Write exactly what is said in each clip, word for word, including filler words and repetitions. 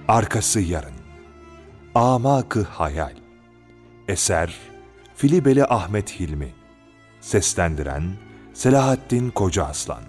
Arkası yarın. Amak-ı hayal. Eser Filibeli Ahmet Hilmi. Seslendiren Selahattin Kocaaslan.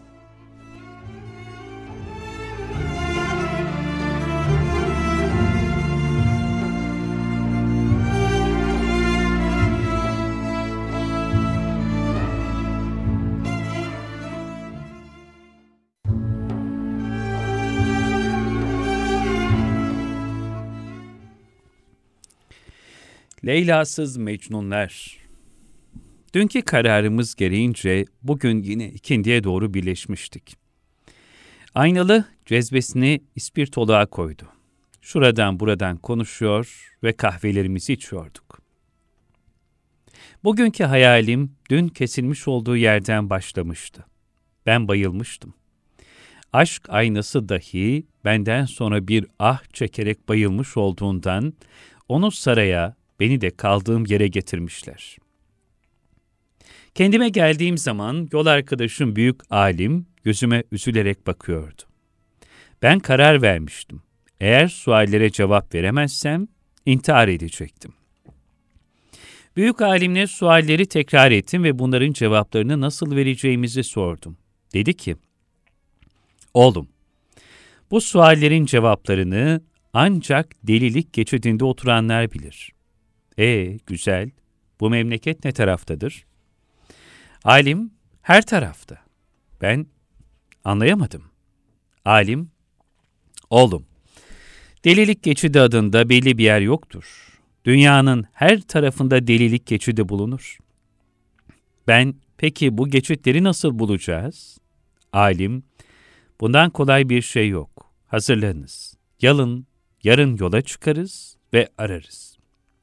Leyla'sız Mecnunlar. Dünkü kararımız gereğince bugün yine ikindiye doğru birleşmiştik. Aynalı cezvesini ispirtoluğa koydu. Şuradan buradan konuşuyor ve kahvelerimizi içiyorduk. Bugünkü hayalim dün kesilmiş olduğu yerden başlamıştı. Ben bayılmıştım. Aşk aynası dahi benden sonra bir ah çekerek bayılmış olduğundan onu saraya, beni de kaldığım yere getirmişler. Kendime geldiğim zaman yol arkadaşım büyük alim gözüme üzülerek bakıyordu. Ben karar vermiştim. Eğer suallere cevap veremezsem intihar edecektim. Büyük alimle sualleri tekrar ettim ve bunların cevaplarını nasıl vereceğimizi sordum. Dedi ki, oğlum, bu suallerin cevaplarını ancak delilik geçidinde oturanlar bilir. Ee, güzel. Bu memleket ne taraftadır? Alim, her tarafta. Ben anlayamadım. Alim, oğlum, delilik geçidi adında belli bir yer yoktur. Dünyanın her tarafında delilik geçidi bulunur. Ben, peki bu geçitleri nasıl bulacağız? Alim, bundan kolay bir şey yok. Hazırlanınız. Yalın, yarın yola çıkarız ve ararız.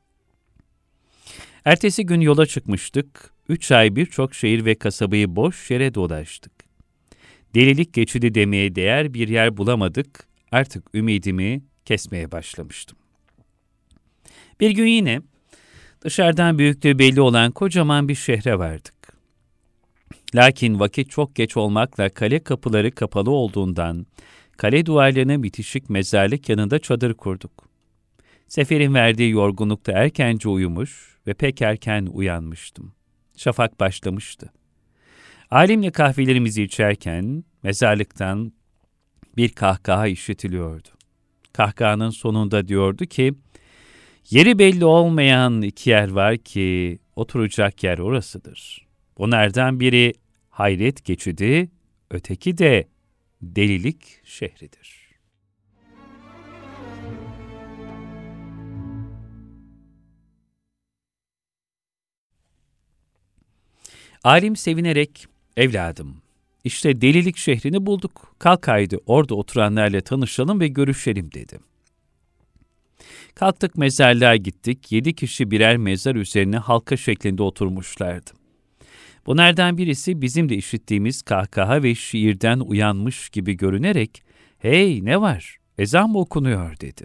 Ertesi gün yola çıkmıştık. Üç ay birçok şehir ve kasabayı boş yere dolaştık. Delilik geçidi demeye değer bir yer bulamadık. Artık ümidimi kesmeye başlamıştım. Bir gün yine dışarıdan büyüklüğü belli olan kocaman bir şehre vardık. Lakin vakit çok geç olmakla kale kapıları kapalı olduğundan kale duvarlarına bitişik mezarlık yanında çadır kurduk. Seferin verdiği yorgunlukta erkence uyumuş ve pek erken uyanmıştım. Şafak başlamıştı. Alimle kahvelerimizi içerken mezarlıktan bir kahkaha işitiliyordu. Kahkahanın sonunda diyordu ki, yeri belli olmayan iki yer var ki oturacak yer orasıdır. Bunlardan biri hayret geçidi, öteki de delilik şehridir. Alim sevinerek, evladım, işte delilik şehrini bulduk. Kalk haydi orada oturanlarla tanışalım ve görüşelim dedi. Kalktık mezarlığa gittik. Yedi kişi birer mezar üzerine halka şeklinde oturmuşlardı. Bunlardan birisi bizim de işittiğimiz kahkaha ve şiirden uyanmış gibi görünerek, hey ne var, ezan mı okunuyor dedi.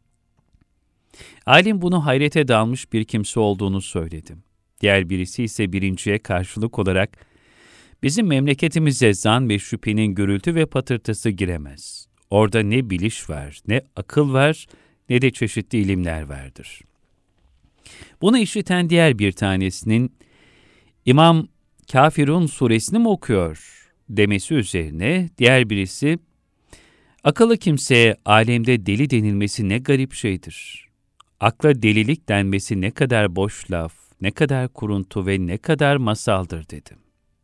Alim bunu hayrete dalmış bir kimse olduğunu söyledi. Diğer birisi ise birinciye karşılık olarak, bizim memleketimize zan ve şüphenin gürültü ve patırtısı giremez. Orada ne biliş var, ne akıl var, ne de çeşitli ilimler vardır. Bunu işiten diğer bir tanesinin, İmam Kafirun suresini mi okuyor demesi üzerine diğer birisi, akıllı kimseye alemde deli denilmesi ne garip şeydir. Akla delilik denmesi ne kadar boş laf, ne kadar kuruntu ve ne kadar masaldır dedi.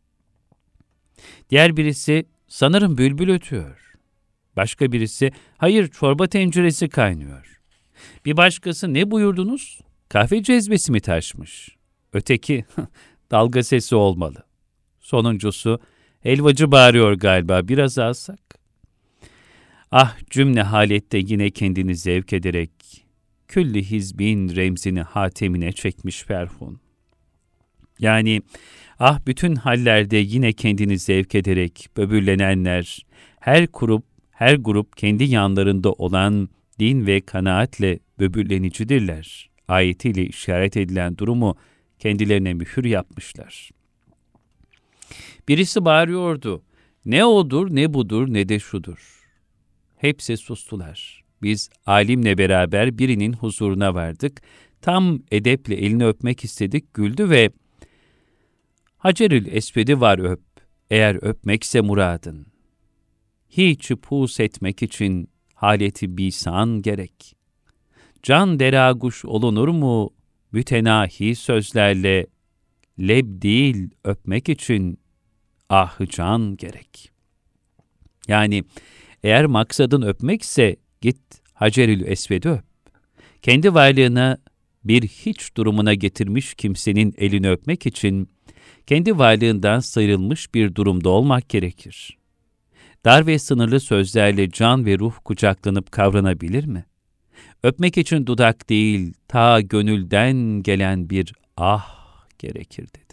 Diğer birisi, sanırım bülbül ötüyor. Başka birisi, hayır çorba tenceresi kaynıyor. Bir başkası, ne buyurdunuz? Kahve cezvesi mi taşmış? Öteki, dalga sesi olmalı. Sonuncusu, helvacı bağırıyor galiba, biraz alsak. Ah cümle halette yine kendini zevk ederek, külli hizbin remzini hatemine çekmiş ferhun. Yani, ah bütün hallerde yine kendini zevk ederek böbürlenenler, her grup, her grup kendi yanlarında olan din ve kanaatle böbürlenicidirler. Ayetiyle işaret edilen durumu kendilerine mühür yapmışlar. Birisi bağırıyordu, ne odur, ne budur, ne de şudur. Hepsi sustular. Biz alimle beraber birinin huzuruna vardık. Tam edeple elini öpmek istedik, güldü ve Hacerül Esved'i var öp, eğer öpmekse muradın. Hiç pus etmek için haleti bisan gerek. Can deraguş olunur mu mütenahi sözlerle, leb değil öpmek için ah can gerek. Yani eğer maksadın öpmekse git Hacerül Esved'i öp. Kendi varlığına bir hiç durumuna getirmiş kimsenin elini öpmek için kendi varlığından sıyrılmış bir durumda olmak gerekir. Dar ve sınırlı sözlerle can ve ruh kucaklanıp kavranabilir mi? Öpmek için dudak değil, ta gönülden gelen bir ah gerekir dedi.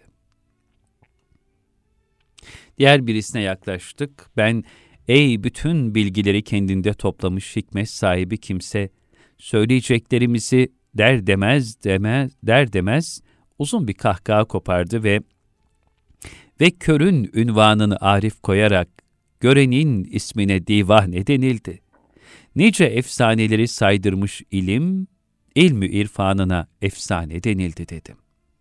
Diğer birisine yaklaştık. Ben, ey bütün bilgileri kendinde toplamış hikmet sahibi kimse, söyleyeceklerimizi der demez demez der demez uzun bir kahkaha kopardı ve ve körün ünvanını arif koyarak görenin ismine divane denildi. Nice efsaneleri saydırmış ilim, ilmi irfanına efsane denildi dedim.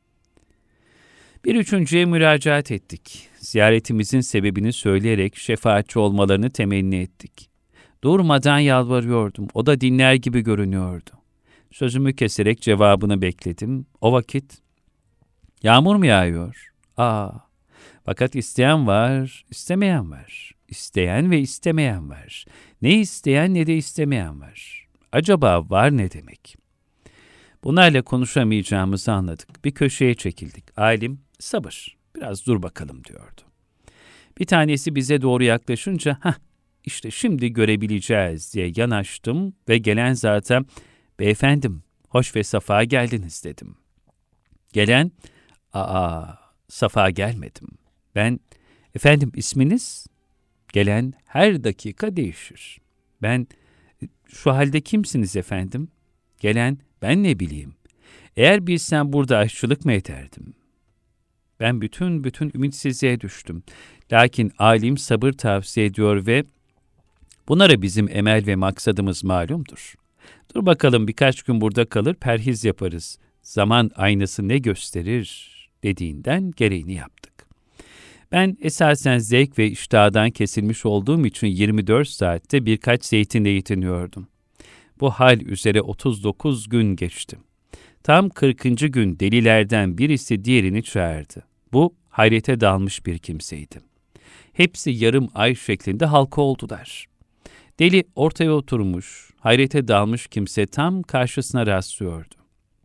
Bir üçüncüye müracaat ettik. Ziyaretimizin sebebini söyleyerek şefaatçi olmalarını temenni ettik. Durmadan yalvarıyordum, o da dinler gibi görünüyordu. Sözümü keserek cevabını bekledim. O vakit, yağmur mu yağıyor? Aa, fakat isteyen var, istemeyen var. İsteyen ve istemeyen var. Ne isteyen ne de istemeyen var. Acaba var ne demek? Bunlarla konuşamayacağımızı anladık. Bir köşeye çekildik. Alim, sabır, biraz dur bakalım diyordu. Bir tanesi bize doğru yaklaşınca, hah, işte şimdi görebileceğiz diye yanaştım ve gelen zata, beyefendim, hoş ve safa geldiniz dedim. Gelen, aa, safa gelmedim. Ben, efendim isminiz? Gelen her dakika değişir. Ben, şu halde kimsiniz efendim? Gelen, ben ne bileyim. Eğer bilsem burada aşçılık mı ederdim? Ben bütün bütün ümitsizliğe düştüm. Lakin alim sabır tavsiye ediyor ve bunlara bizim emel ve maksadımız malumdur. Dur bakalım birkaç gün burada kalır perhiz yaparız. Zaman aynası ne gösterir dediğinden gereğini yaptık. Ben esasen zevk ve iştahdan kesilmiş olduğum için yirmi dört saatte birkaç zeytinle yetiniyordum. Bu hal üzere otuz dokuz gün geçti. Tam kırkıncı gün delilerden birisi diğerini çağırdı. Bu hayrete dalmış bir kimseydi. Hepsi yarım ay şeklinde halka oldular. Deli ortaya oturmuş, hayrete dalmış kimse tam karşısına rastlıyordu.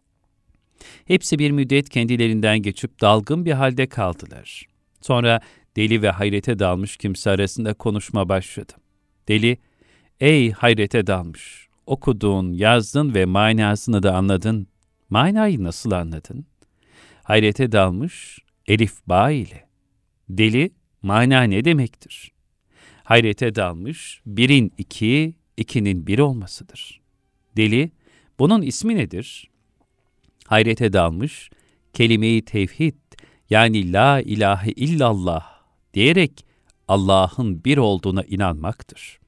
Hepsi bir müddet kendilerinden geçip dalgın bir halde kaldılar. Sonra deli ve hayrete dalmış kimse arasında konuşma başladı. Deli, ey hayrete dalmış, okudun, yazdın ve manasını da anladın. Manayı nasıl anladın? Hayrete dalmış, elif ba ile. Deli, mana ne demektir? Hayrete dalmış, birin iki, ikinin bir olmasıdır. Deli, bunun ismi nedir? Hayrete dalmış, kelime-i tevhid, yani la ilahe illallah diyerek Allah'ın bir olduğuna inanmaktır.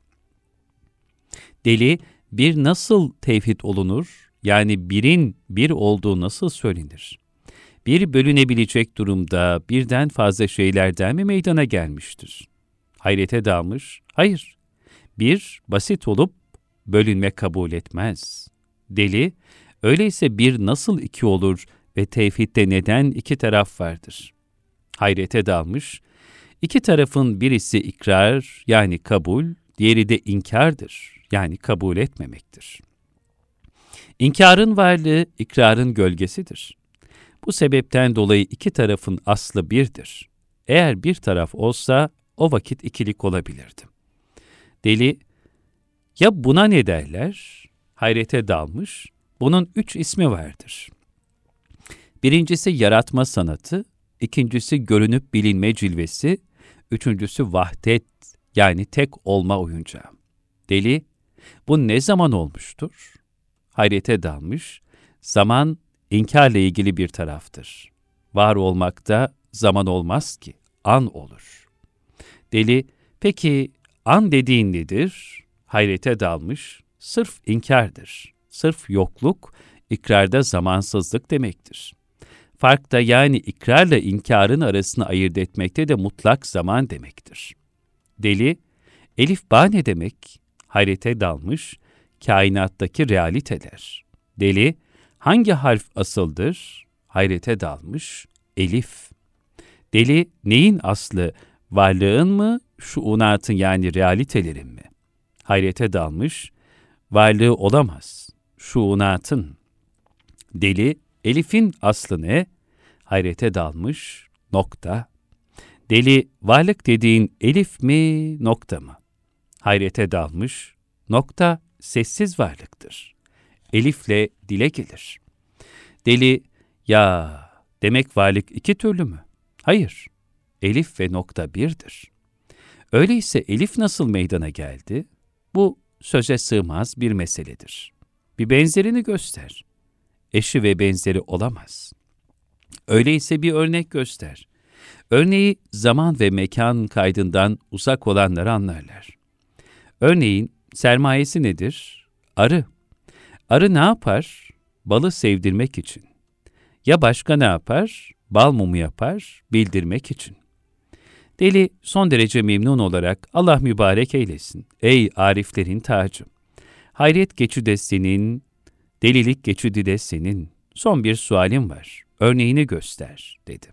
Deli, bir nasıl tevhid olunur? Yani birin bir olduğu nasıl söylenir? Bir bölünebilecek durumda birden fazla şeylerden mi meydana gelmiştir? Hayrete dalmış, hayır. Bir, basit olup bölünme kabul etmez. Deli, öyleyse bir nasıl iki olur ve tevhidde neden iki taraf vardır? Hayrete dalmış, iki tarafın birisi ikrar yani kabul, diğeri de inkardır yani kabul etmemektir. İnkarın varlığı ikrarın gölgesidir. Bu sebepten dolayı iki tarafın aslı birdir. Eğer bir taraf olsa o vakit ikilik olabilirdi. Deli, ya buna ne derler? Hayrete dalmış, bunun üç ismi vardır. Birincisi yaratma sanatı, ikincisi görünüp bilinme cilvesi, üçüncüsü vahdet yani tek olma oyuncağı. Deli, bu ne zaman olmuştur? Hayrete dalmış, zaman inkarla ilgili bir taraftır. Var olmakta zaman olmaz ki, an olur. Deli, peki an dediğin nedir? Hayrete dalmış, sırf inkardır. Sırf yokluk, ikrarda zamansızlık demektir. Fark da yani ikrarla inkarın arasını ayırt etmekte de mutlak zaman demektir. Deli, elif ba ne demek? Hayrete dalmış, kainattaki realiteler. Deli, hangi harf asıldır? Hayrete dalmış, elif. Deli, neyin aslı? Varlığın mı, şuunatın yani realitelerin mi? Hayrete dalmış, varlığı olamaz, şuunatın. Deli, elifin aslı ne? Hayrete dalmış, nokta. Deli, varlık dediğin elif mi, nokta mı? Hayrete dalmış, nokta sessiz varlıktır. Elifle dile gelir. Deli, ya demek varlık iki türlü mü? Hayır, elif ve nokta birdir. Öyleyse elif nasıl meydana geldi? Bu söze sığmaz bir meseledir. Bir benzerini göster. Eşi ve benzeri olamaz. Öyleyse bir örnek göster. Örneği zaman ve mekan kaydından uzak olanlar anlarlar. Örneğin sermayesi nedir? Arı. Arı ne yapar? Balı sevdirmek için. Ya başka ne yapar? Bal mumu yapar, bildirmek için. Deli son derece memnun olarak Allah mübarek eylesin. Ey ariflerin tacı! Hayret geçidi de senin, delilik geçidi de senin. Son bir sualim var. Örneğini göster, dedim.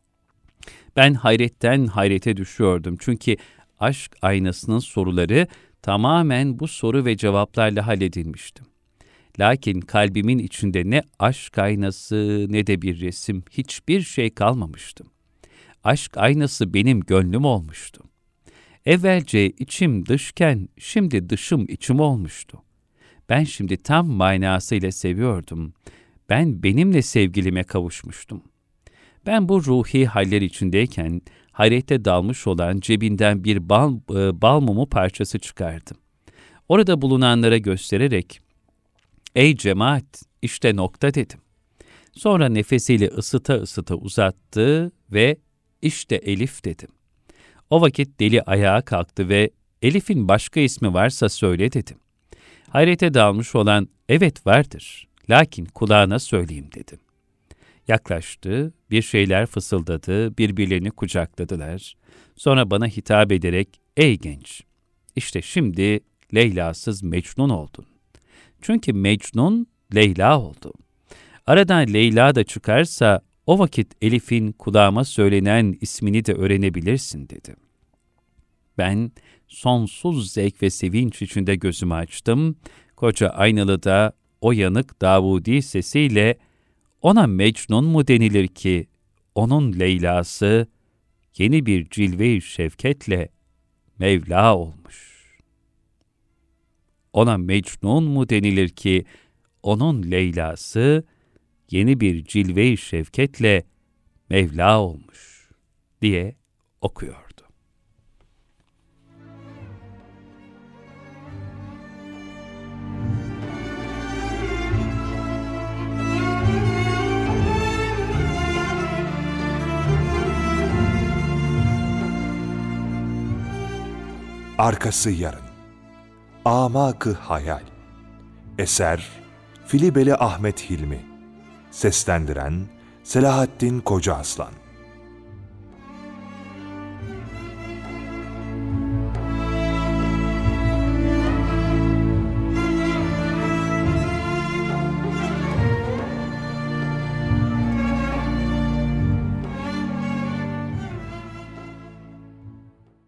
Ben hayretten hayrete düşüyordum. Çünkü aşk aynasının soruları tamamen bu soru ve cevaplarla halledilmişti. Lakin kalbimin içinde ne aşk aynası ne de bir resim, hiçbir şey kalmamıştı. Aşk aynası benim gönlüm olmuştu. Evvelce içim dışken şimdi dışım içim olmuştu. Ben şimdi tam manasıyla seviyordum. Ben benimle sevgilime kavuşmuştum. Ben bu ruhi haller içindeyken hayrete dalmış olan cebinden bir bal, e, bal mumu parçası çıkardım. Orada bulunanlara göstererek, ''Ey cemaat, işte nokta'' dedim. Sonra nefesiyle ısıta ısıta uzattı ve ''İşte Elif'' dedim. O vakit deli ayağa kalktı ve ''Elif'in başka ismi varsa söyle'' dedim. Hayrete dalmış olan ''Evet vardır, lakin kulağına söyleyeyim'' dedim. Yaklaştı, bir şeyler fısıldadı, birbirlerini kucakladılar. Sonra bana hitap ederek, ''Ey genç, işte şimdi Leyla'sız Mecnun oldun. Çünkü Mecnun Leyla oldu. Aradan Leyla da çıkarsa o vakit Elif'in kulağıma söylenen ismini de öğrenebilirsin'' dedi. Ben sonsuz zevk ve sevinç içinde gözümü açtım. Koca aynalıda o yanık Davudi sesiyle ''Ona Mecnun mu denilir ki onun Leyla'sı yeni bir cilve-i şevketle Mevla olmuş? Ona Mecnun mu denilir ki onun Leyla'sı yeni bir cilve-i şevketle Mevla olmuş?'' diye okuyordu. Arkası yarın. Amak-ı Hayal. Eser Filibeli Ahmet Hilmi. Seslendiren Selahattin Kocaaslan.